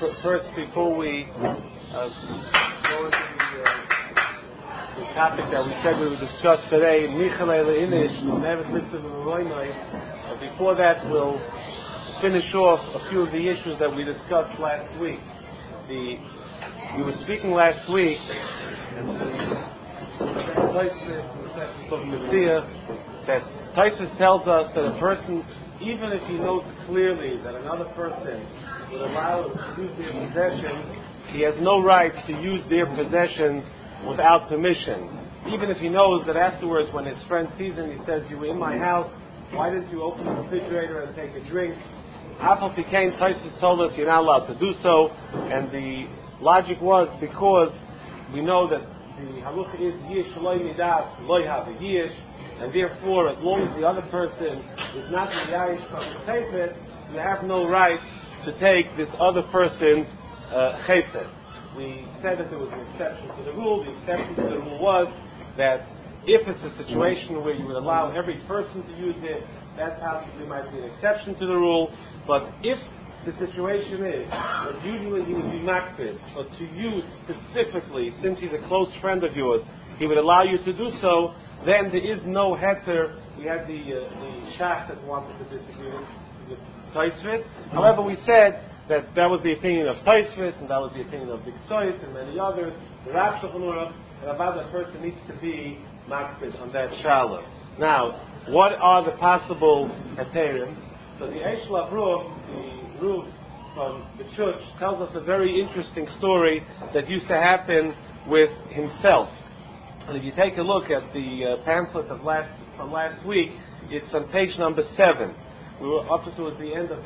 first, before we go into the topic that we said we would discuss today, before that, we'll finish off a few of the issues that we discussed last week. We were speaking last week, and that Taisus tells us that a person, even if he knows clearly that another person would allow him to use their possessions, he has no right to use their possessions without permission. Even if he knows that afterwards, when his friend sees him, he says, "You were in my house, why didn't you open the refrigerator and take a drink?" Afal Pikain, Taisus told us you're not allowed to do so, and the logic was because we know that the halucha is yish loy midas loy have a yish, and therefore, as long as the other person is not miyayish from the chayfet, you have no right to take this other person's chayfet. We said that there was an exception to the rule. The exception to the rule was that if it's a situation where you would allow every person to use it, that possibly might be an exception to the rule. But if the situation is that usually he would be makbid, but to you specifically, since he's a close friend of yours, he would allow you to do so, then there is no heter. We had the shach that wanted to disagree with Tosfos. However, we said that was the opinion of Tosfos, and that was the opinion of Big Sois and many others. The Rav Shulchan Aruch, and about that person needs to be makbid on that shalom. Now, what are the possible heterim? So the Eish Lavruch, the Ruv from the church, tells us a very interesting story that used to happen with himself. And if you take a look at the pamphlet from last week, it's on page number 7. We were up towards the end of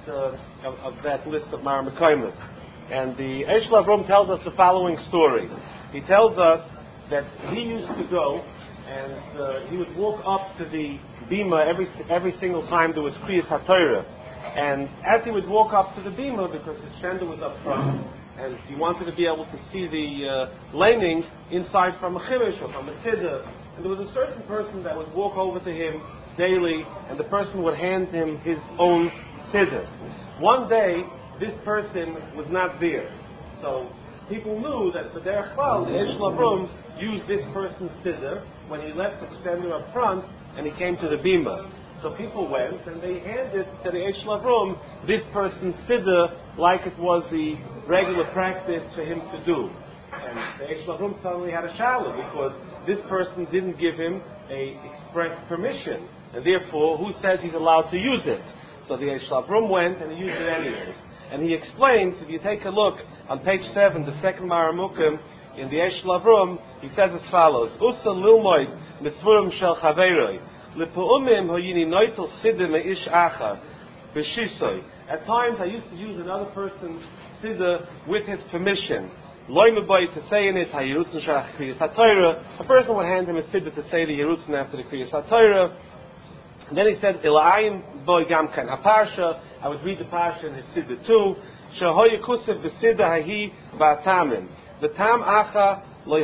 that list of Mar Mekaymus. And the Eish Lavruch tells us the following story. He tells us that he used to go and he would walk up to the bima every single time there was Kriyas HaTorah. And as he would walk up to the bima, because his shender was up front, and he wanted to be able to see the lanings inside from a chirish or from a siddur, and there was a certain person that would walk over to him daily, and the person would hand him his own siddur. One day, this person was not there. So people knew that the Derech Klal, the Eish Lavruch, used this person's siddur when he left the shender up front and he came to the bima. So people went and they handed to the Eish Lavruch this person's siddur like it was the regular practice for him to do. And the Eish Lavruch suddenly had a shalom because this person didn't give him a express permission, and therefore, who says he's allowed to use it? So the Eish Lavruch went and he used it anyways. And he explains, if you take a look on page 7, the second Maramukim, in the Eish Lavruch, he says as follows: Usa lilmoid misvurim shel chaveroi lepuumim hoyini noitel siddur meish achar b'shisoy. At times, I used to use another person's siddur with his permission. Loy mebay to say in it hayirutzin shalach kriyas haTorah. A person would hand him a siddur to say the yirutzin after the kriyas haTorah. And then he said, Ilaayim boy gamkan haparsha. I would read the parsha in his siddur too. Shehoy kusev v'siddur hahi v'atamim. The tam acha the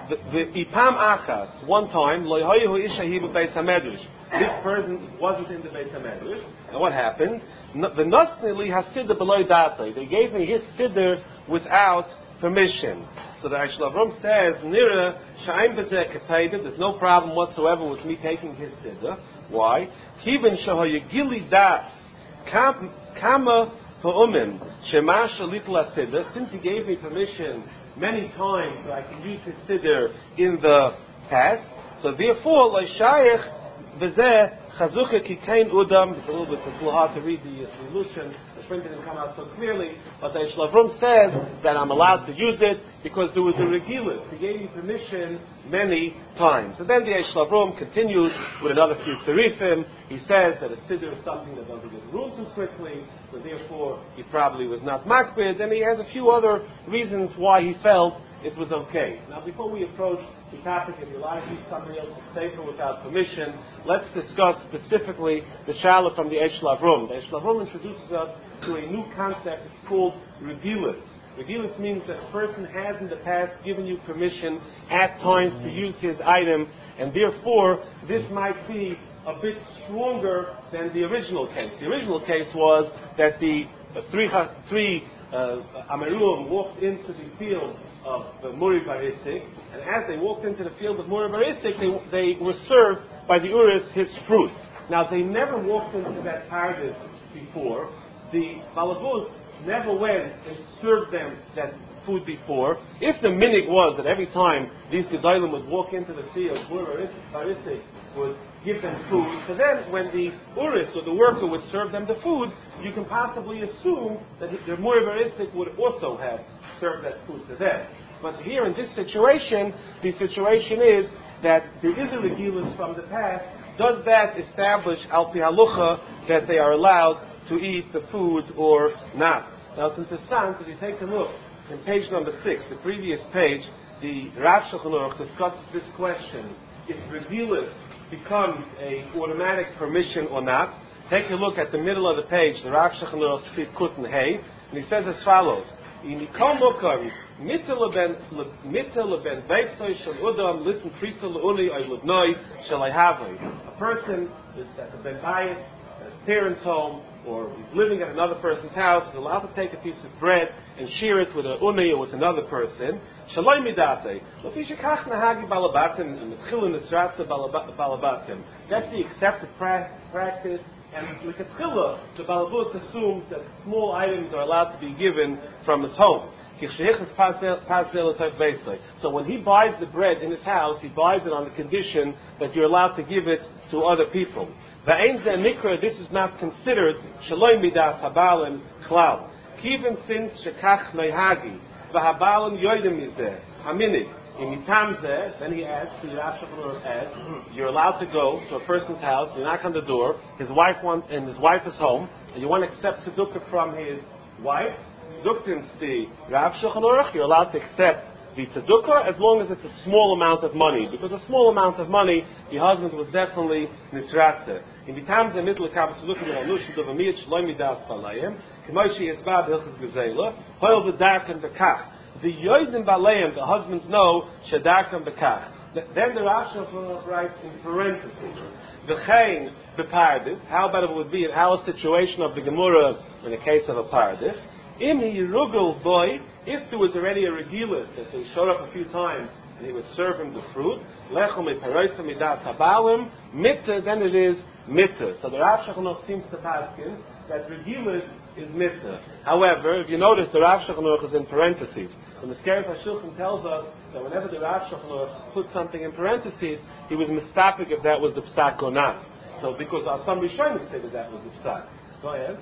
ipam achas. One time, loyhoy ishahi b'beis hamedrash. This person wasn't in the Beis Hamedrash. And what happened? The nosnili hasiddur below datay. They gave me his siddur without permission. So the Eish Lavruch says, Nira sha'im b'zeh kepeidim. There's no problem whatsoever with me taking his siddur. Why? Kivin shahoyagili das kama pa'umim shema shalit la siddur. Since he gave me permission many times that I can use his siddur in the past, so therefore lo shayich b'zeh chazuka kikain udam. It's a little bit hard to read the solution. The print didn't come out so clearly, but the Eish Lavruch says that I'm allowed to use it because there was a regilus. He gave me permission many times. And then the Eish Lavruch continues with another few tzarifim. He says that a siddur is something that doesn't get ruled too quickly, so therefore he probably was not makbid, and he has a few other reasons why he felt it was okay. Now, before we approach the topic, if you're allowed to use somebody else's sefer without permission, let's discuss specifically the shalom from the Eish Lavruch. The Eish Lavruch introduces us to a new concept. It's called regilus. Regilus means that a person has in the past given you permission at times to use his item, and therefore this might be a bit stronger than the original case. The original case was that the three Amaruim walked into the field of Muri Barisik, and as they walked into the field of Muri Barisik, they were served by the Uris his fruit. Now, they never walked into that paradise before. The Balabus never went and served them that food before. If the minig was that every time these Gedolim would walk into the field, Muri Barisik would give them food, so then when the Uris or the worker would serve them the food, you can possibly assume that the Muri Barisik would also have served that food to them. But here in this situation, the situation is that there is a Regilus from the past. Does that establish Al Pi Halucha that they are allowed to eat the food or not? Now it's interessant, if you take a look in page number 6, the previous page, the Rav Shulchan Aruch discusses this question. If Regilus becomes a automatic permission or not. Take a look at the middle of the page, the Rav Shulchan Aruch Sif Kuten Hey, and he says as follows: In Mikol Mokam, Mittel leben Beisoy Shel Udam Listen Prisel Uli Oy Lubnoi Shel Ayhavoi. A person is at a Ben Bayis, at his parents' home, or he's living at another person's house, is allowed to take a piece of bread and share it with an uni or with another person. Shaloi midate. Lefishikach nahagi balabatim and mitchilin nisrata balabatim. That's the accepted practice. And l'katchila, the balabus assumes that small items are allowed to be given from his home. So when he buys the bread in his house, he buys it on the condition that you're allowed to give it to other people. This is not considered shaloi midas habalim klal. Even since shekach neihagi v'habalim yoydim mizeh haminig imitamzeh, then he adds, the Rav Shulchan Aruch adds, you're allowed to go to a person's house, you knock on the door, his wife is home, and you want to accept tzedukah from his wife. Zuktins the Rav Shulchan Aruch, you're allowed to accept the tzedukah as long as it's a small amount of money, because a small amount of money, the husband was definitely nisratze. In the times the middle of Kabbalah, the yoidim balayim, the husbands know shadarkam bekach. Then the Rav Shulchan Aruch writes in parentheses, v'chein b'paradis. How about it would be in our situation of the Gemara in the case of a paradis? Im yirugul boy, if there was already a regilus that they showed up a few times and he would serve him the fruit, lechem eparoisa midat habalim, mitzah, then it is mitzah. So the Rav Shulchan Aruch seems to paskin that regilus is mitzah. However, if you notice, the Rav Shulchan Aruch is in parentheses. And the Skeres HaShulchan tells us that whenever the Rav Shulchan Aruch put something in parentheses, he was mistapik if that was the psak or not. So because some Rishonim say that was the psak. Go ahead.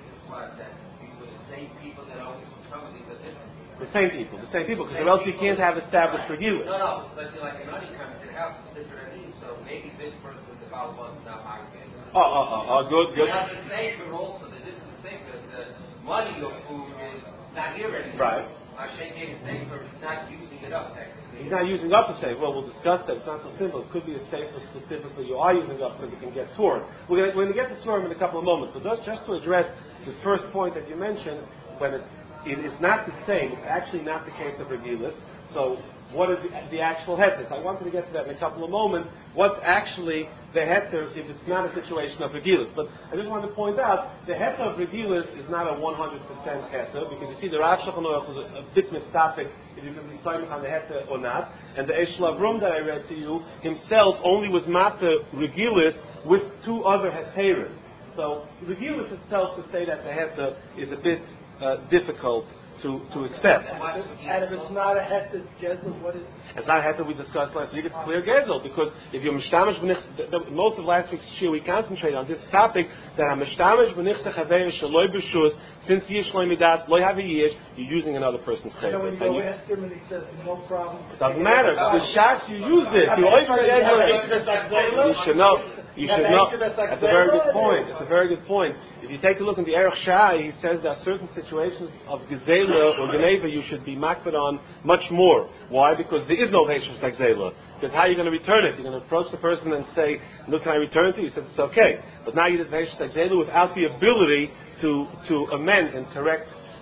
The same people, because or else you can't have established regilus. No, but like in any country, they have different needs, so maybe this person, the Baal was not arguing. Good. Now the safer also, the different safer, the money of food is not here anymore. Right. Hashem gave a safer, he's not using it up technically. He's not using up a safer. Well, we'll discuss that. It's not so simple. It could be a safer specifically you are using up because it can get torn. We're going to get to Surim in a couple of moments, but just to address the first point that you mentioned, when it is not the same, it's actually not the case of Regilus. So what is the actual heter? I wanted to get to that in a couple of moments. What's actually the heter if it's not a situation of Regilus? But I just wanted to point out, the heter of Regilus is not a 100% heter, because you see the Rav Shulchan Aruch was a bit mistopic if you can be silent on the heter or not. And the Eshel Avrum that I read to you, himself only was matter Regilus with two other heterim. So Regilus itself to say that the heter is a bit difficult to accept. And if it's not a het, it's gezel, what is it? It's not a het that we discussed last week, it's clear gezel, because if you're mishtamish most of last week's shir we concentrate on this topic, that I'm mishtamish b'nichse chaveir shaloi b'shus, since yish loy midas, loy have a yish, you're using another person's chaver. So when you go ask him and he says, no problem. Doesn't matter, the shas you use this, you should know. You should know. That's a very good point. It's a very good point. If you take a look in the Erech Shai, he says there are certain situations of Gezela or Geneva you should be makbid on much more. Why? Because there is no Heshus like Gezela. Because how are you going to return it? You're going to approach the person and say, look, can I return it to you? He says, it's okay. But now you did Heshus like Gezela without the ability to amend and correct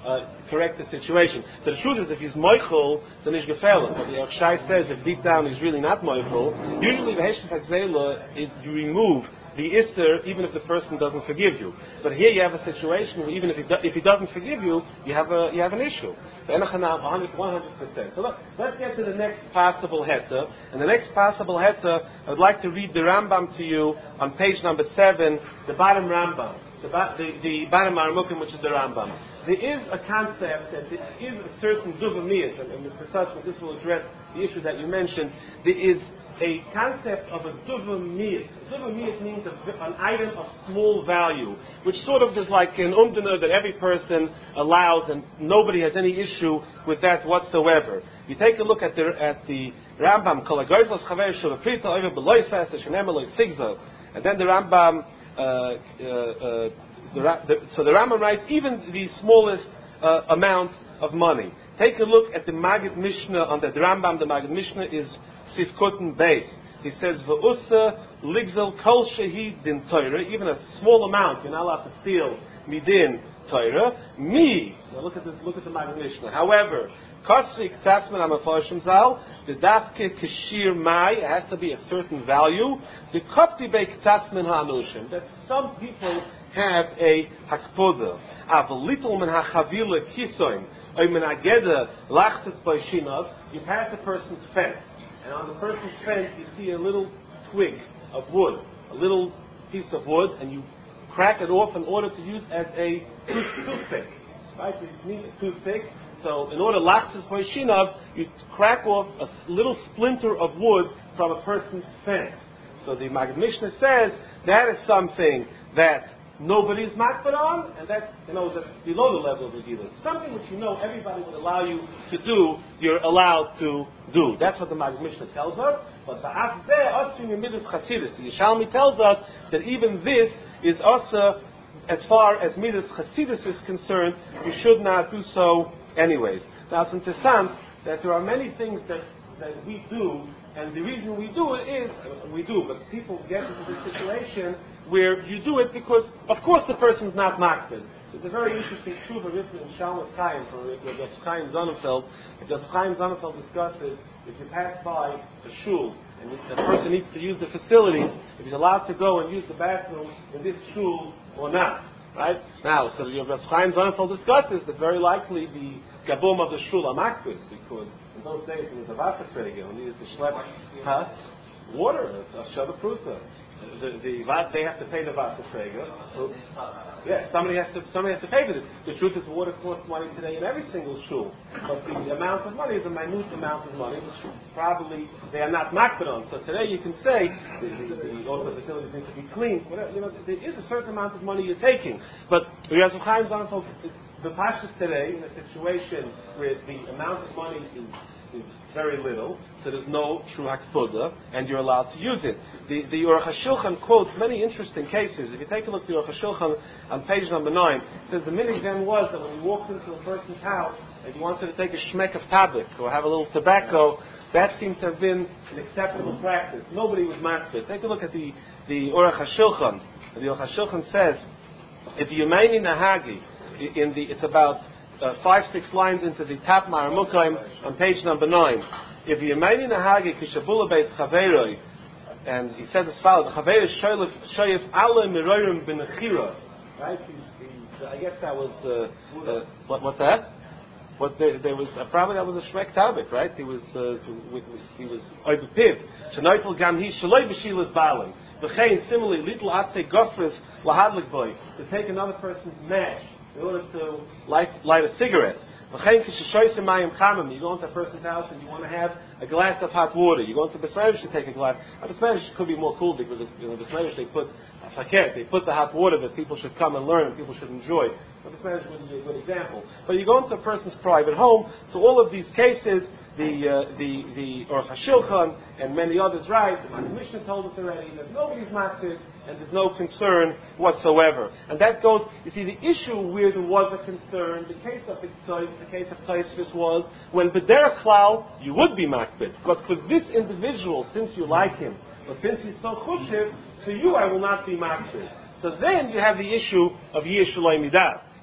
correct the situation. So the truth is, if he's moichel, then he's gefährlich. But the Shai says if deep down he's really not moichel, usually the Heshef HaGzela is you remove the Isser even if the person doesn't forgive you. But here you have a situation where even if he doesn't forgive you, you have an issue. So 100%. So let's get to the next possible heta. And the next possible heta, I would like to read the Rambam to you on page number 7, the bottom Rambam. The bottom Aramukim, which is the Rambam. There is a concept that there is a certain duvamiyas, and Mr. Sussman, this will address the issue that you mentioned. There is a concept of a duvamiyas. Duvamiyas means an item of small value, which sort of is like an umdana that every person allows, and nobody has any issue with that whatsoever. You take a look at the Rambam, and then the Rambam. So the Rambam writes even the smallest amount of money. Take a look at the Magid Mishnah on the Rambam. The Magid Mishnah is Sifkuten Beis. He says V'usa ligzel kol shehi din Torah. Even a small amount, you're not allowed to steal midin Torah. Now look at the Magid Mishnah. However, Kosvik Tasman Amafoshim Zal, the Dafke Kashir Mai, it has to be a certain value. The Kopti Beik Tasman Hanushim, that some people have a Hakpoda. Aval little men hachavila kisoim, oy men ageda lachtes by shinav, you pass a person's fence. And on the person's fence you see a little twig of wood, a little piece of wood, and you crack it off in order to use as a toothpick. Right? You need a toothpick. So in order lachtes by shinav, you crack off a little splinter of wood from a person's fence. So the Magid Mishnah says that is something that nobody's makbid on, and that's below the level of the dealer. Something which everybody would allow you to do, you're allowed to do. That's what the Magid Mishnah tells us. But the Yishalmi tells us that even this is also, as far as Midas Chasidus is concerned, you should not do so anyways. Now it's interesting that there are many things that we do, and the reason we do it is, but people get into this situation where you do it because, of course, the person's not makbid. There's a very interesting tshuva written in Shalmas Chaim from Rav Chaim Sonnenfeld. Rav Chaim Sonnenfeld discusses if you pass by a shul and the person needs to use the facilities, if he's allowed to go and use the bathroom in this shul or not. Right? Now, so Rav Chaim Sonnenfeld discusses that very likely the gabum of the shul are makbid, because in those days it was a wasserträger who needed to schlep water, a shava pruta. They have to pay the wasserträger. Yeah, somebody has to pay for this. The truth is, water costs money today in every single shul, but the amount of money is a minute amount of money, which probably they are not makbid on. So today you can say also the facilities need to be cleaned. There is a certain amount of money you're taking, but the pashas today in a situation where the amount of money is very little, so there's no true hakpoda, and you're allowed to use it. The Aruch HaShulchan quotes many interesting cases. If you take a look at the Aruch HaShulchan on page number 9, it says the minhag then was that when you walked into a person's house and you wanted to take a shmek of tabak or have a little tobacco, that seems to have been an acceptable practice. Nobody was makbid. Take a look at the Aruch HaShulchan. The Aruch HaShulchan says, if you Yemeini Nahagi, it's about 5-6 lines into the top Maramukaim on page number 9. If Yemeini Nahagi kishabula beis chaveroi, and he says as follows: the chaver shoyef ala miroyim benechira. Right? I guess that was what's that? There was probably that was a shmek tabik, right? He was oibepiv shenoitel gam he shaloi b'shilas balim. V'chein similarly little atse gofres lahadlik boy, to take another person's match in order to light a cigarette. You go into a person's house and you want to have a glass of hot water. You go into Besmerish to take a glass. Besmerish could be more cool because Besmerish they put the hot water that people should come and learn and people should enjoy. Besmerish would be a good example. But you go into a person's private home, so all of these cases, the Aruch HaShulchan and many others write, the Mishnah told us already that nobody's makbid and there's no concern whatsoever. And that goes, you see, the issue where there was a concern, the case of the case of Taisvis was, when B'derech Klal, you would be makbid. But for this individual, since you like him, but since he's so chushiv, to you I will not be makbid. So then you have the issue of Yeh Shaloi Midah.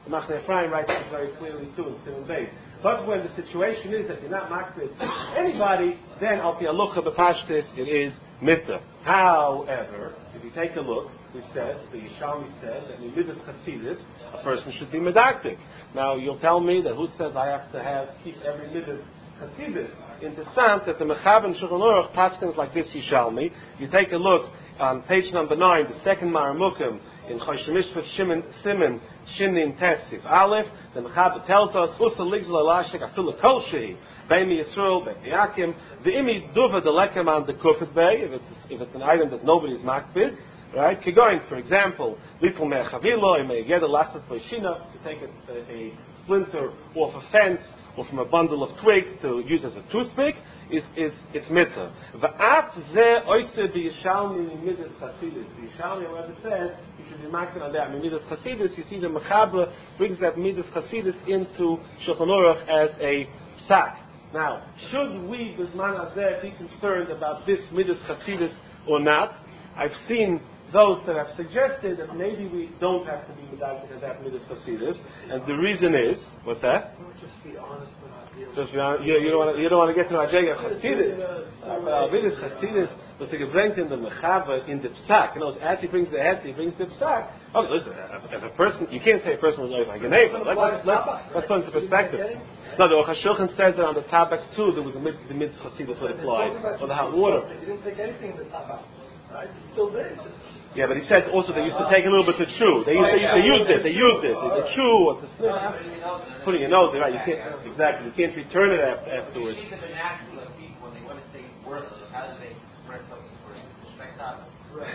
The Machne Ephraim writes this very clearly too in Simon Beis. But when the situation is that you're not makbid anybody, then al pi halucha b'pashtis it is mitzvah. However, if you take a look, we said, the Yishalmi said that in midas chasidus a person should be medactic. Now you'll tell me that who says I have to keep every midas chasidus in the sense that the Mechaber and Shulchan Aruch paskins like this Yishalmi. You take a look on page number 9, the second Maramukim in Choshemishpat Simen Shinin Tesif Aleph. The Mechaber tells us Usa Ligzla Lashik Afila Kol Shehi Beimi Yisrael Be'yakim the Imi Duva Delekam on the Kufet Bay if it's an item that nobody's makbid. Right? Kigoin, for example, Lipul Me'chavilo, you may get a lasas Leishina to take a splinter off a fence or from a bundle of twigs to use as a toothpick, it's mitzvah. V'at ze oise b'yishalmi midas chasidus. The Yishalmi, however, says you should be makbid on that. Midas chasidus, you see the Mechaber brings that midas chasidus into Shulchan Aruch as a psak. Now, should we, b'zman hazeh, be concerned about this midas chasidus or not? I've seen those that have suggested that maybe we don't have to be medactic and have midas chasidus, and the reason is, what's that? Just be honest and not deal. Just be honest. You don't want to get to Ajega chasidus. Midas chasidus was gebrengt in the Mechaber in the psak. You know, as he brings the head, he brings the psak. Okay, listen. If a person, you can't say a person was over Geneva. Let's go into perspective. No, the Aruch HaShulchan says that on the tabak too there was the midas chasidus would apply, or the hot water. He didn't take anything in the tabak. Right? It's still there. Yeah, but he says also they used to take a little bit to chew. They used it. The chew or to sniff. Putting your nose there, right? You can't exactly. You can't return it afterwards. You see the vernacular of people when they want to say worthless. How do they express something for it? Shvektav.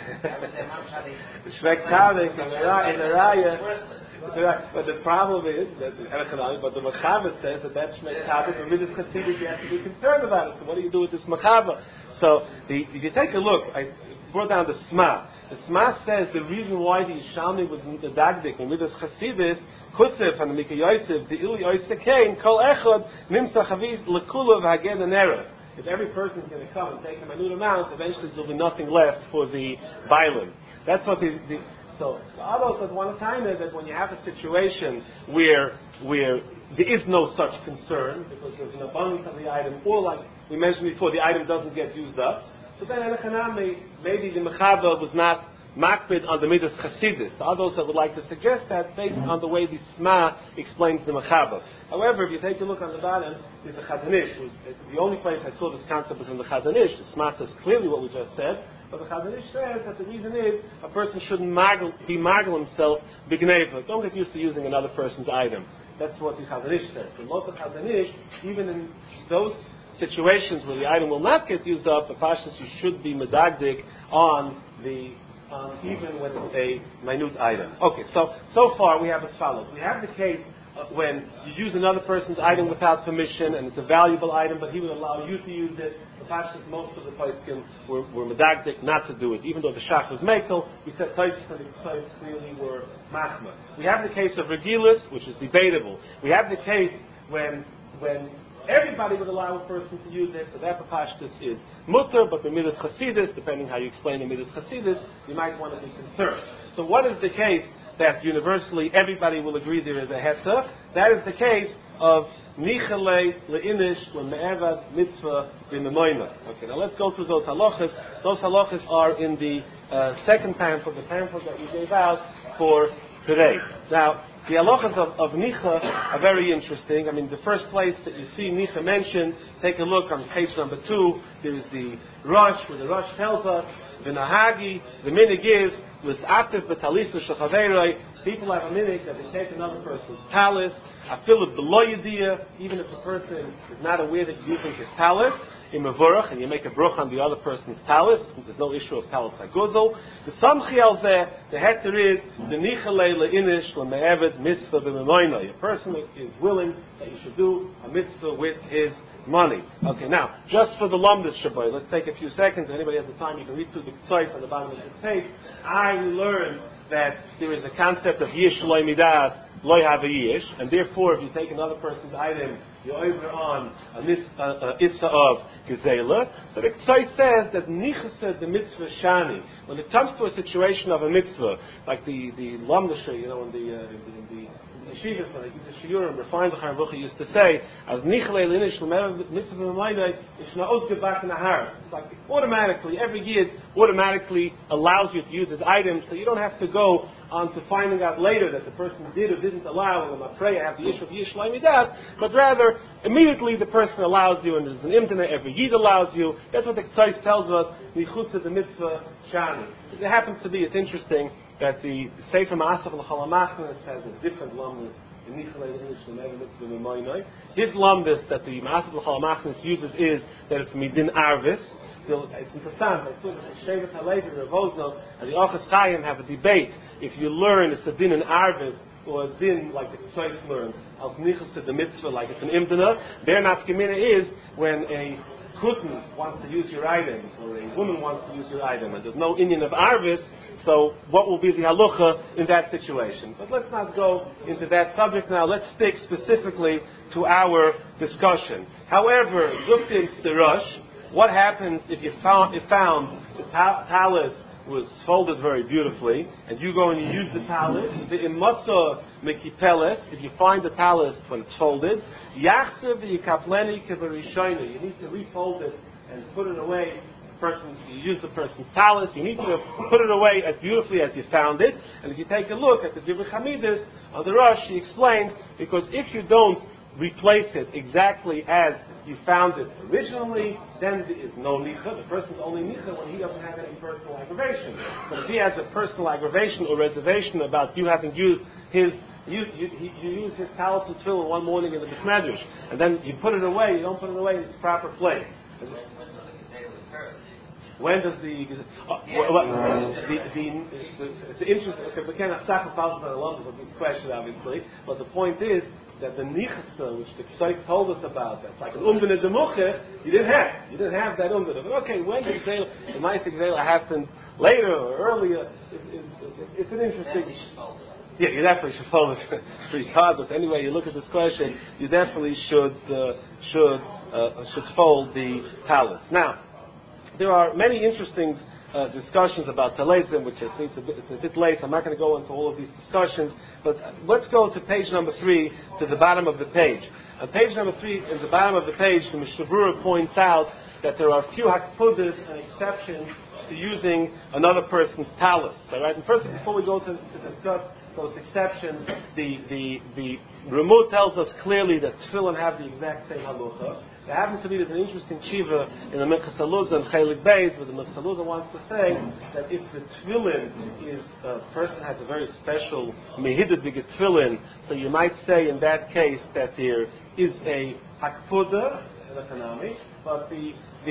The shvektav in the raya. But the problem is that the Mechaber says that shvektav is a midas chasidus. You have to be concerned about it. So what do you do with this Mechaber? So if you take a look, I brought down the Sma. The Sma says the reason why the Yishalmi was the Dagdik and Midas Chasidus, Kusef and Mika Yosef, the Ili Yosef came, Kol Echad, Nimsa Chaviz, Lekulav Hagen and Erev. If every person is going to come and take a minute amount, eventually there will be nothing left for the Bailim. That's what so the others at one time is that when you have a situation where there is no such concern, because there's an abundance of the item, or like we mentioned before, the item doesn't get used up, so then maybe the Mechaber was not makbid on the midas chasidus. The others that would like to suggest that based on the way the Sma explains the Mechaber. However, if you take a look on the bottom, there's the Chazon Ish. The only place I saw this concept was in the Chazon Ish. The Sma says clearly what we just said, but the Chazon Ish says that the reason is a person shouldn't be magel himself b'gneva. Don't get used to using another person's item. That's what the Chazon Ish says. The Lot Chazon Ish, even in those situations where the item will not get used up, the pashas you should be medagdik on the even when it's a minute item. Okay, so far we have as follows. We have the case when you use another person's item without permission and it's a valuable item, but he would allow you to use it. The pashas most of the poskim were medagdik not to do it, even though the shach was mekel. We said Taisus and the Taisus clearly were machma. We have the case of regilis, which is debatable. We have the case when everybody would allow a person to use it, so that pashtus is mutter, but the midas chasidus, depending how you explain the midas chasidus, you might want to be concerned. So what is the case that universally everybody will agree there is a heta? That is the case of nichale leinish leme'evad mitzvah b'memoina. Okay, now let's go through those halachas. Those halachas are in the second pamphlet, the pamphlet that we gave out for today. Now, the halachas of Nicha are very interesting. I mean, the first place that you see Nicha mentioned, take a look on page number 2. There is the Rosh, where the Rosh tells us, the Nahagi, the minig is, L's'atif b'talisa shechaveiroi, people have a minig that they take another person's talis, afilib b'lo yediyah, even if the person is not aware that you're using his talis, in Mavurach, and you make a bruch on the other person's talis, there's no issue of talis haguzel. The samchi al zeh, the heter is, the nichalei le'inish le'me'evet mitzvah b'memoinoi. A person is willing that you should do a mitzvah with his money. Okay, now, just for the lumdus shaboy, let's take a few seconds. If anybody has the time, you can read through the ktsois on the bottom of this page. I learned that there is a concept of yish loy midas, loy have a yish, and therefore if you take another person's item, you're over on a issa of gezela. So the Ksai says that nichasa the mitzvah shani. When it comes to a situation of a mitzvah, like the lamdasha, in the yeshivas, when they give the shiurim, Refaim Zachar Ruchi used to say, as nichle linish mitzvah b'mayne, it's not get back in the house. It's like automatically, every year automatically allows you to use his items, so you don't have to go on to finding out later that the person did or didn't allow, and I pray I have the issue of Yishlai Midat, but rather, immediately the person allows you, and there's an imtina, every yid allows you. That's what the Ksais tells us, Nichutza the mitzvah shani. It happens to be, it's interesting, that the Sefer Ma'asaf al-Chalamachnas has a different lumdus in Nichalei English than every mitzvah in Moinoi. His lumdus that the Ma'asaf al-Chalamachnas uses is that it's Midin Arvis. It's interesting. I saw that the Shevet HaLevi, Rav Ozno, and the Ochas Chaim have a debate. If you learn it's a din in Arvis, or a din like the Ksais learn, al Nichas the mitzvah, like it's an imdana, their nafkamina is when a Kutin wants to use your item, or a woman wants to use your item, and there's no Inyan of Arvis. So what will be the halacha in that situation? But let's not go into that subject now. Let's stick specifically to our discussion. However, Zuktin Sirush, what happens if you found the talis was folded very beautifully, and you go and you use the talis, the imatza mekipeles, if you find the talis when it's folded, yachsev yikapleni kevarishayna, you need to refold it and put it away. You use the person's talis, you need to put it away as beautifully as you found it. And if you take a look at the Divrei Chamidus on the Rosh, she explained, because if you don't replace it exactly as you found it originally, then there is no nicha. The person's only nicha when he doesn't have any personal aggravation. But if he has a personal aggravation or reservation about you having used his, you use his talis and tefillin one morning in the Bismadrash, and then you put it away, you don't put it away in its proper place. When does it's interesting, because we cannot sacrifice by the lump of this question, obviously, but the point is that the nichasa, which the Ksais told us about, that's like an umbene demuche, you didn't have that umbene. But okay, when the Ma'aseh Gzela happened later or earlier, it's an interesting. Yeah, you definitely should fold it regardless. Anyway, you look at this question, you definitely should fold the talis. Now, there are many interesting discussions about Talezim, which I think it's a bit late. I'm not going to go into all of these discussions, but let's go to page number 3, to the bottom of the page. On page number 3, at the bottom of the page, the Mishnah Berurah points out that there are few hakpudas and exceptions to using another person's talis. All right? And first, before we go to discuss those exceptions, the Ramut tells us clearly that tefillin have the exact same halacha. There happens to be there's an interesting shiva in the Minchas Haluzah and Chelik Beis, where the Minchas Haluzah wants to say that if the tefillin is a person has a very special mehidah b'get tefillin, so you might say in that case that there is a hakpuda in economy, but the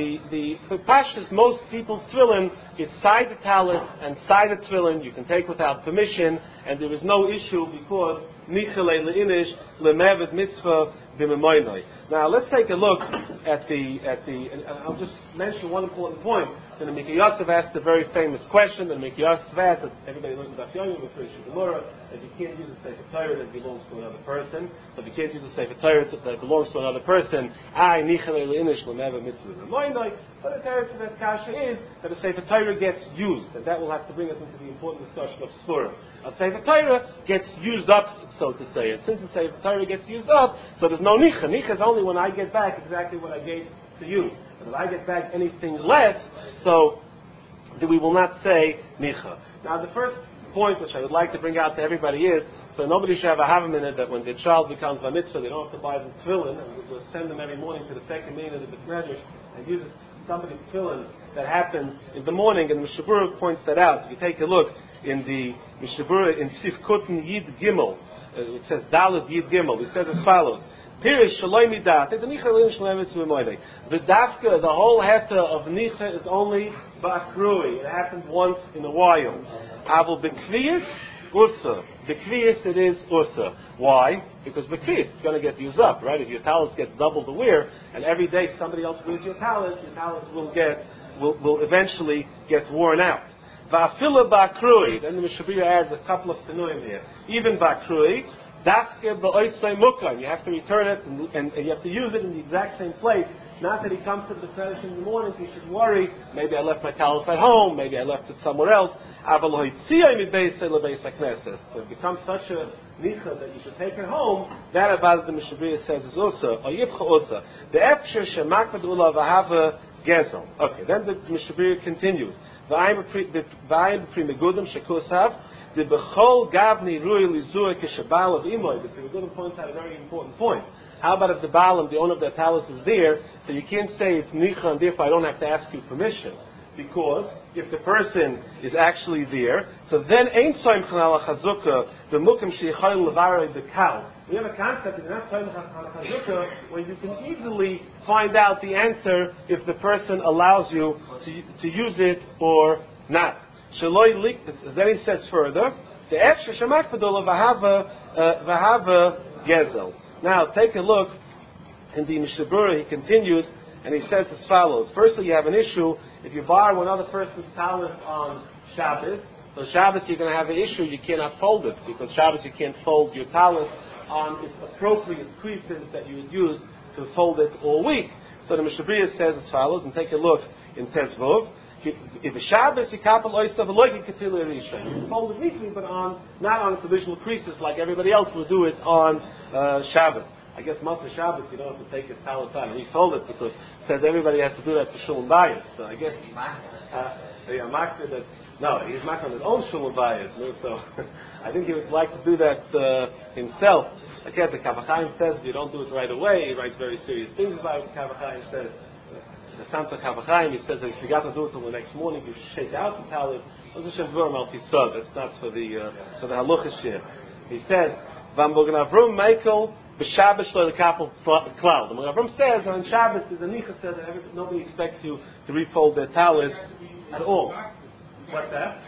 Pashas, most people's tefillin, it's side the talis and side the tefillin, you can take without permission, and there is no issue because Michalei le'inish le'mevet mitzvah b'memoinoi. Now let's take a look at the and I'll just mention one important point. Then the Mikei Yosef asked a very famous question. And Mikei Yosef asked that everybody learns about Yomi before Gemara, that you can't use a Sefer Torah that belongs to another person. So if you can't use a Sefer Torah that belongs to another person, I nichalei le'inish l'mevet mitzvah b'memoinoi. But the answer to that kasha is that a Sefer Torah gets used, and that will have to bring us into the important discussion of Sfura. A Sefer Torah gets used up, so to say, and since the Sefer Torah gets used up, so there's no nicha. Nicha is only when I get back exactly what I gave to you. But if I get back anything less, so that we will not say nicha. Now the first point which I would like to bring out to everybody is, so nobody should have a havamina that when their child becomes a mitzvah, they don't have to buy them tefillin, and we'll send them every morning to the second meeting of the Bismadrash and use somebody's tefillin that happens in the morning, and the Mishnah Berurah points that out. If you take a look in the Mishnah Berurah in Sif Kutin Yid Gimel, it says Dalet Yid Gimel, it says as follows: Pirish Shaloi Midat, the Nicha Leinish Lemes U'Moidei. The Dafka, the whole heta of Nicha is only Ba'akrui. It happens once in a while. Aval Bekviyas, Ursa. Bekviyas it is Ursa. Why? Because Bekviyas, it's going to get used up, right? If your talis gets double the wear, and every day somebody else wears your talis will eventually get worn out. Va'afila Ba'akrui. Then the Mishabiyah adds a couple of tenuim here. Even Ba'akrui, Daske ba'oisay mukam. You have to return it and you have to use it in the exact same place. Not that he comes to the Kodesh in the morning, he should worry, maybe I left my talus at home, maybe I left it somewhere else. So it becomes such a nicha that you should take it home. That about the Mishabriya says is also, or yivcha also. The efsher shemakvad ula v'hava gezel. Okay, then the Mishabriya continues. V'ayim b'primegudim shekusav. The bechol gavni rui lizua keshabal of imoy. The Primegudim points out a very important point. How about if the Baalam, the owner of the palace, is there, so you can't say it's nicha and therefore I don't have to ask you permission. Because if the person is actually there, so then ain't soim chanal chazukah the mukim sheichayil levarei the cow. We have a concept in that soim chanal chazukah where you can easily find out the answer if the person allows you to use it or not. Shaloi lik. Then he says further, the efshe shemak padola v'hava gezel. Now, take a look in the Mishabura. He continues, and he says as follows. Firstly, you have an issue. If you borrow another person's talus on Shabbos, so Shabbos you're going to have an issue. You cannot fold it, because Shabbos you can't fold your talus on its appropriate creases that you would use to fold it all week. So the Mishabura says as follows, and take a look in Tezvov. If a Shabbos you kapel oisav loiki katilu erisha, you fold it neatly, but not on its original creases like everybody else will do it on Shabbos. I guess Matzah Shabbos you don't have to take his talus on and refold it because it says everybody has to do that for Shulun Bayis. So I guess he's marked on his own Shulun Bayis. So I think he would like to do that himself. Again, the Kavachayim says you don't do it right away. He writes very serious things about it. The Kavachayim says. The Santa Kavachayim, he says that if you got to do it till the next morning, you should shake out the talus. That's not for the halachas here. He says, "Vam Mogen Avram Michael b'Shabbos lo lekapel klal." The Mogen Avram says that on Shabbos is a nicha says that nobody expects you to refold their talus at all. What's that?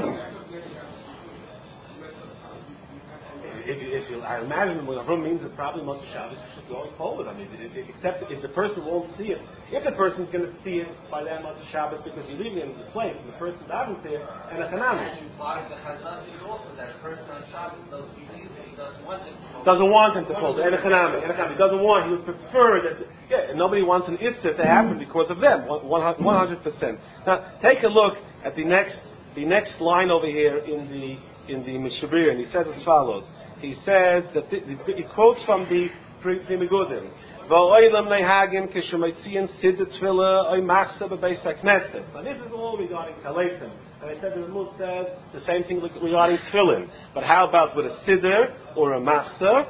I imagine when Avram means that probably Motzei Shabbos you should go and fold it. I mean, except if the person won't see it. If the person's going to see it by that Motzei Shabbos because you're leaving it in the place and the person doesn't see it, and a chanami. Part of the chazan is also that person on Shabbos doesn't want him to fold it. And a chanami. He doesn't want. He would prefer that. And nobody wants an issur to happen because of them. 100%. Now take a look at the next line over here in the Mishabir, and he says as follows. He says that he quotes from the Primegudim. Now this is all regarding Kalesim. And I said the Ramuz says the same thing regarding Tefillin. But how about with a Siddur or a Machzor?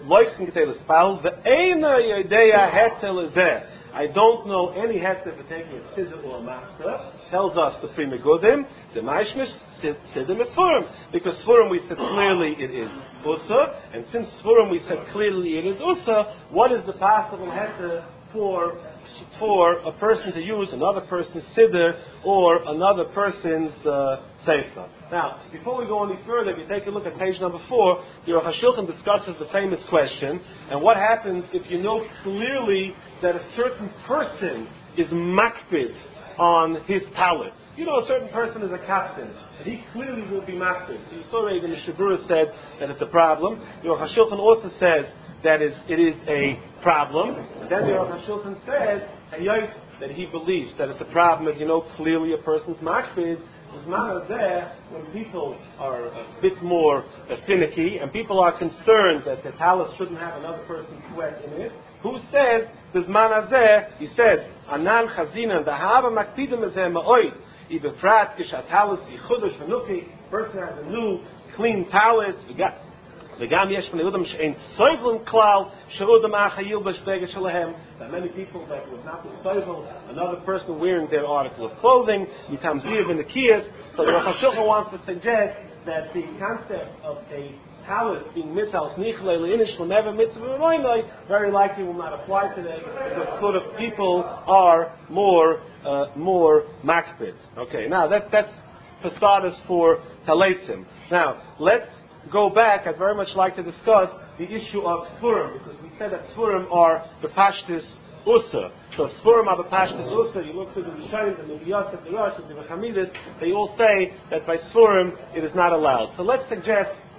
I don't know any heter for taking a Siddur or a Machzor. Tells us the Primegudim, the Maishmish Siddur Sfurim. Because Sfurim we said clearly it is Usa, and since Sfurim we said clearly it is Usa, what is the possible heter for a person to use another person's Siddur or another person's Sefer? Now, before we go any further, if you take a look at page number 4, the Aruch HaShulchan discusses the famous question, and what happens if you know clearly that a certain person is makpid on his talus. You know, a certain person is a captain, and he clearly will be makpid. So you saw already the Mishabura said that it's a problem. The Aruch HaShulchan also says that it is a problem. And then the Aruch HaShulchan says that he believes that it's a problem if you know clearly a person's makpid. There's matter there when people are a bit more finicky and people are concerned that the talus shouldn't have another person's sweat in it. Who says there's mana there? He says anan chazina dahava makpidim ezeh ma'oid ibefrat kishatalus yichudosh v'nuki. Person has a new clean talus. V'gam yesh b'nei udam she'en soivlim klal she'udam achayil b'shbega shalahem. There are many people that would not be soivl another person wearing their article of clothing. Mitam ziv in the kiyas. So the Aruch HaShulchan wants to suggest that the concept of a talus being mitzvah snichle leinish will never mitzvah roinoi very likely will not apply today because sort of people are more makpid. Okay, now that's for starters for talesim. Now let's go back. I'd very much like to discuss the issue of sfurim because we said that sfurim are the pashtus usa. So sfurim are the pashtus usa. You look through the Rishonim, the Nubiyos, the Rosh, the Vachamidis. They all say that by sfurim it is not allowed. So let's suggest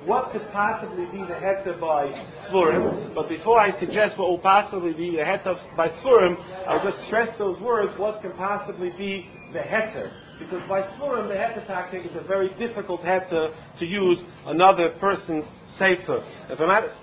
what could possibly be the heter by Sfurim. But before I suggest what will possibly be the heter by Sfurim, I'll just stress those words, what can possibly be the heter. Because by Sfurim, the heter tactic is a very difficult heter to use another person's sefer. As a matter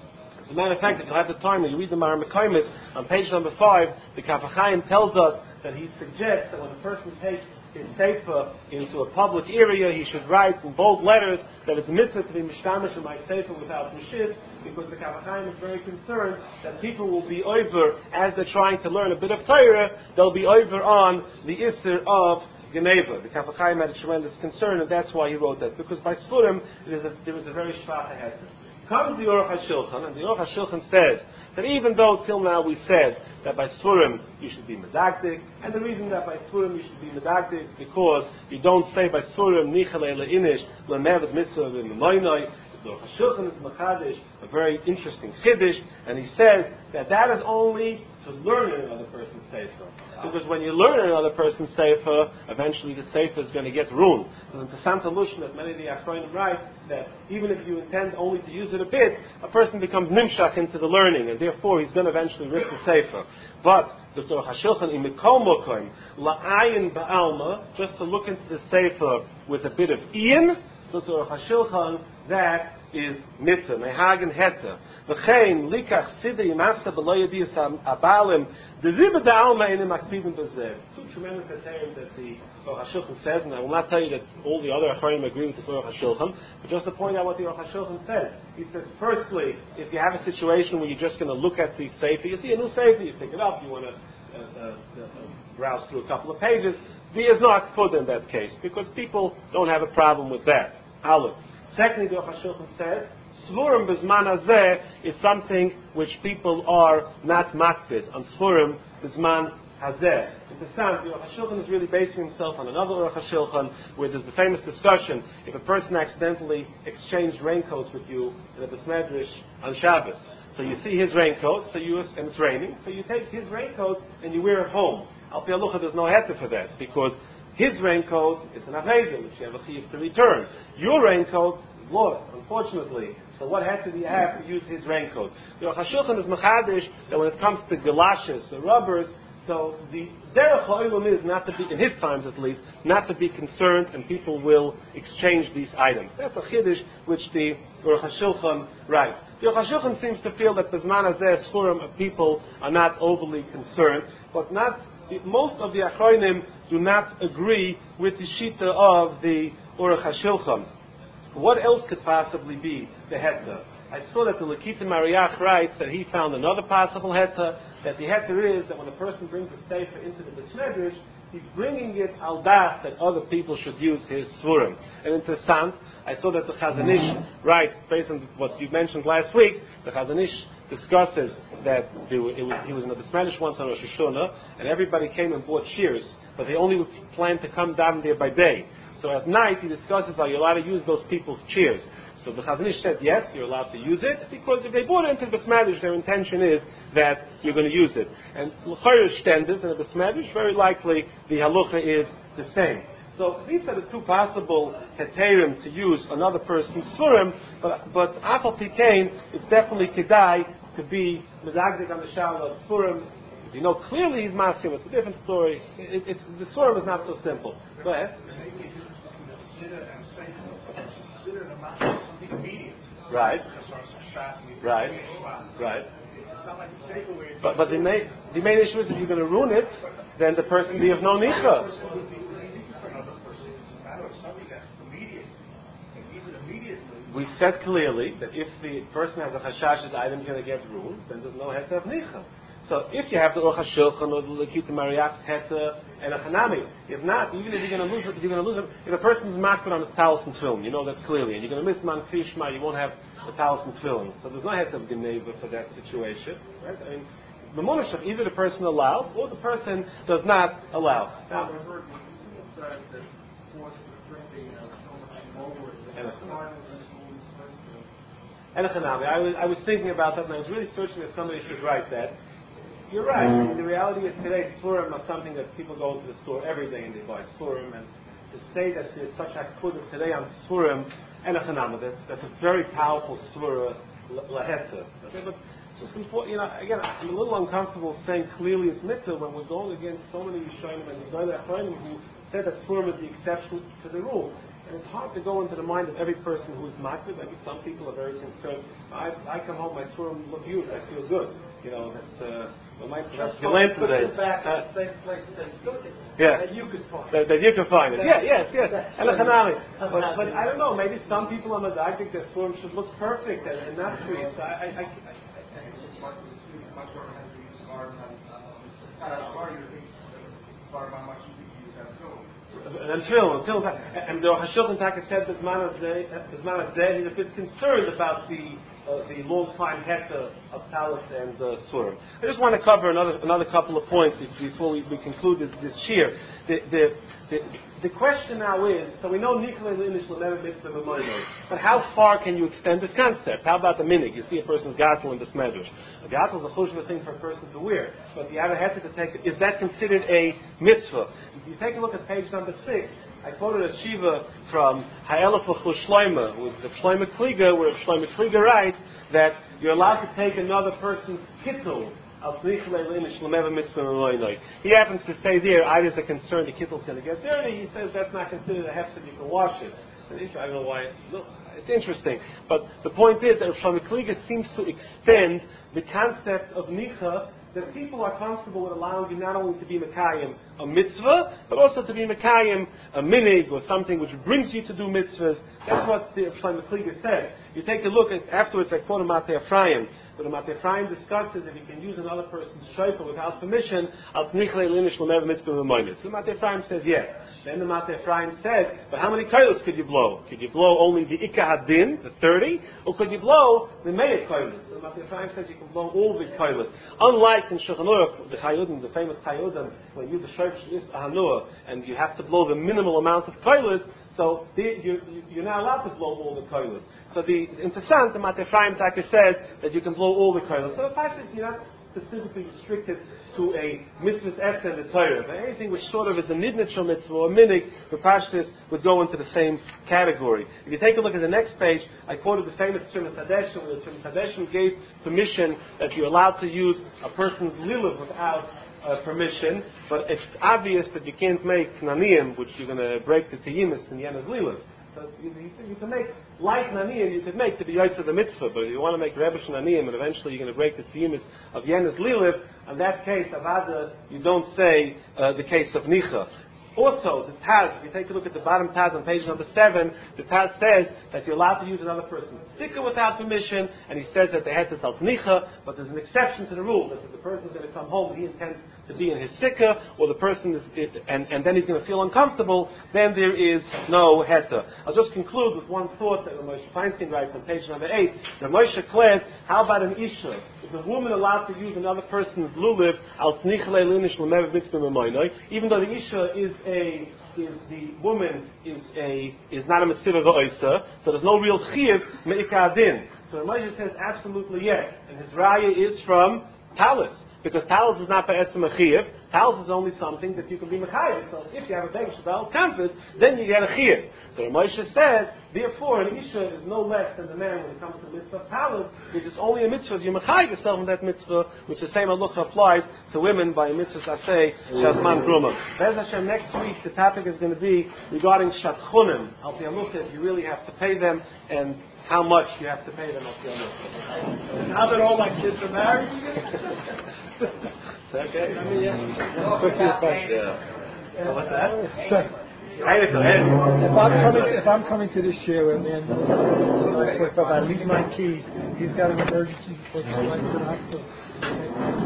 of fact, if you have the time, when you read the Mar Mekaymis, on page number 5, the Kaf HaChaim tells us that he suggests that when a person takes his sefer into a public area, he should write in bold letters that it's mitzvah to be mishtamish in my sefer without mishid, because the Kaf HaChaim is very concerned that people will be over, as they're trying to learn a bit of Torah, they'll be over on the Isser of Geneva. The Kaf HaChaim had a tremendous concern, and that's why he wrote that, because by Sfurim, there is a very shvacha heter. Comes the Aruch HaShulchan, and the Aruch HaShulchan says that even though till now we said that by Sfurim you should be medaktik, and the reason that by Sfurim you should be medaktik because you don't say by Sfurim Nichalei Le'inish Le'mevet Mitzvah V'Memoinoi. The Aruch HaShulchan is Machadish, a very interesting Chiddush, and he says that is only to learn in another person's sefer. Because when you learn in another person's sefer, eventually the sefer is going to get ruined. And to Santa Lushan, that many of the Achronim write that even if you intend only to use it a bit, a person becomes nimshach into the learning, and therefore he's going to eventually rip the sefer. But the Aruch HaShulchan in Mikol Mokoim La'ayin Ba'alma, just to look into the sefer with a bit of ian, the Aruch HaShulchan, that is mitzvah, mehagen heter. V'chein likach sidei imasa b'lo yediyas abalim deziba da'alma enim aktivim b'zeh. Two tremendous heterim that the Aruch HaShulchan says, and I will not tell you that all the other Achronim agree with the Aruch HaShulchan, but just to point out what the Aruch HaShulchan says. He says, firstly, if you have a situation where you're just going to look at the sefer, you see a new sefer, you pick it up, you want to browse through a couple of pages, the is not put in that case, because people don't have a problem with that. Aleph. Secondly, the Aruch HaShulchan says, Sfurim B'zman Hazeh is something which people are not makbid. On Sfurim B'zman Hazeh. In the sense, the Aruch HaShulchan is really basing himself on another Aruch HaShulchan, where there's the famous discussion, if a person accidentally exchanged raincoats with you in a Besmedrish on Shabbos. So you see his raincoat, and it's raining, so you take his raincoat and you wear it home. Al Pi Halucha, there's no heter for that, because his raincoat is an aveda, which you have a chiyuv to return. Your raincoat is lost, unfortunately. So what heter do you have to use his raincoat? The Aruch HaShulchan is machadish that when it comes to galoshes, the rubbers, so the derech ha'olam is not to be, in his times at least, not to be concerned, and people will exchange these items. That's a chiddush which the Aruch HaShulchan writes. The Aruch HaShulchan seems to feel that B'zman Hazeh Sfurim people are not overly concerned, but most of the Achronim do not agree with the shita of the Aruch HaShulchan. What else could possibly be the heter? I saw that the Lekita Mariach writes that he found another possible heter, that the heter is that when a person brings a sefer into the Besmedrish, he's bringing it al das that other people should use his Sfurim. And interessant, I saw that the Chazon Ish writes, based on what you mentioned last week, the Chazon Ish discusses that he was in the Besmedrish once on Rosh Hashanah, and everybody came and bought shears, but they only planned to come down there by day. So at night he discusses, are you allowed to use those people's shears? So the Chazon Ish said, yes, you're allowed to use it, because if they bought it into the Besmedrish, their intention is that you're going to use it. And L'chayr Shtendis in the Besmedrish, very likely the halacha is the same. So these are the two possible heterim to use another person's Sfurim, but Afal Pikain, it's definitely kedai to be medagdik on the shala of Sfurim. If you know clearly he's masking, it's a different story. The Sfurim is not so simple. Go ahead. Right. Right. Right. But the main issue is if you're going to ruin it, then the person be of no nicha. We said clearly that if the person has a chashash, his item is going to get ruined, then there's no heter of nicha. So if you have the Aruch HaShulchan or the Lekita Mariach's heter and a chanami, if not, even if you're going to lose it, if a person's makbid on his talis and film, you know that clearly, and you're going to miss man krishma, you won't have the talis and film. So there's no heter of geneva for that situation, right? I mean, the monashach, either the person allows or the person does not allow. Now, and a chanami. I was thinking about that, and I was really searching that somebody should write that. You're right. I mean, the reality is today, Sfurim are something that people go into the store every day and they buy Sfurim. And to say that there's such akkudah today on Sfurim, and a chanama. That's a very powerful surah laheta. Okay, but it's just important. Again, I'm a little uncomfortable saying clearly it's mitzvah when we're going against so many Yishanim and Yisraelim who said that surah is the exception to the rule. And it's hard to go into the mind of every person who is makbid. Maybe some people are very concerned. I come home, my surah look used, I feel good. That might perhaps be lame today. Back at the same place that you could find. That you can find it. Yes. And a chanami. But I don't know, maybe some people on the I think their surah should look perfect and not creased. And the Hashilton Taka said that Manazeh, he's a bit concerned about the long-time heta of Talis and Surim. I just want to cover another couple of points before we conclude this shir. The question now is, so we know Nikolai Linish will never mitzvah b'moinoi, but how far can you extend this concept? How about the minig? You see a person's gatl in the smedrash. A gatl is a chushva thing for a person to wear, but you have a heta to take. Is that considered a mitzvah? If you take a look at page number 6, I quoted a shiva from Ha'elef Shloima, who is the Shloima Kliga, where Shloima Kliga writes that you're allowed to take another person's kittul. He happens to say there, I was concerned the kittle's going to get dirty. He says that's not considered a hefsed, you can wash it. I don't know why. It's interesting. But the point is that Shlomo Kliga seems to extend the concept of nicha, that people are comfortable with allowing you not only to be Mekayim a mitzvah, but also to be Mekayim a minig, or something which brings you to do mitzvahs. That's what the Shlomo Kliga said. You take a look at, afterwards I quote Matei Ephraim, but the Matei Ephraim discusses if you can use another person's shofar without permission, al tnichlei linish will never mitzvah b'moinus. So the Matei Ephraim says yes. Then the Matei Ephraim said, but how many koilos could you blow? Could you blow only the Ikka Hadin, the 30, or could you blow the Meir koilos? So the Matei Ephraim says you can blow all the koilos. Unlike in Shulchan Aruch, the Chayyudim, the famous Chayyudim, when you use the shofar is a hanua, and you have to blow the minimal amount of koilos, so you're not allowed to blow all the koilos. So the interessant, the Matei Ephraim Taka says that you can blow all the koilos. So the fact is you're not specifically restricted to a mitzvah's essence in the Torah. But anything which sort of is a nidnitchel mitzvah or minig, the pashtus would go into the same category. If you take a look at the next page, I quoted the famous Tzurnas Hadeshim, where the Tzurnas Hadeshim gave permission that you're allowed to use a person's lulav without permission, but it's obvious that you can't make naniyim, which you're going to break the teyimis in Yena's lulav. So you can make light naniyim, you could make to be yaitz of the mitzvah, but if you want to make rebish naniyim, and eventually you're going to break the teyimis of Yena's lulav, in that case, avada, you don't say the case of nicha. Also, the Taz, if you take a look at the bottom Taz on page number 7, the Taz says that you're allowed to use another person's sikha without permission, and he says that they had to tell nicha, but there's an exception to the rule, that if the person's going to come home, he intends to be in his sikha, or the person is and then he's going to feel uncomfortable, then there is no heta. I'll just conclude with one thought that Moshe Feinstein writes on page number 8. That Moshe declares, how about an isha? Is a woman allowed to use another person's lulav, al tnichlei linish l'mev mitzvah m'moinoi, even though the isha is the woman is not a mitzvah v'oisa, so there's no real chiyuv me'ikah adin. So Moshe says absolutely yes, and his raya is from Talis. Because talis is not be'etzem chiyuv. Talis is only something that you can be mechayiv. So if you have a beg shabal campus, then you get a chiyuv. So Moshe says, therefore, an isha is no less than the man when it comes to mitzvah talis, which is only a mitzvah if you mechayiv yourself in that mitzvah, which the same halacha applies to women by mitzvah aseh shazman gruma. Be'ez Hashem, next week the topic is going to be regarding shadchunim. Al pi halucha, you really have to pay them, and how much you have to pay them al pi halucha. Now that all my kids are married, okay. I mean, yes. What's that? If I'm coming to this share, man, if I leave my keys, he's got an emergency before I go to the hospital.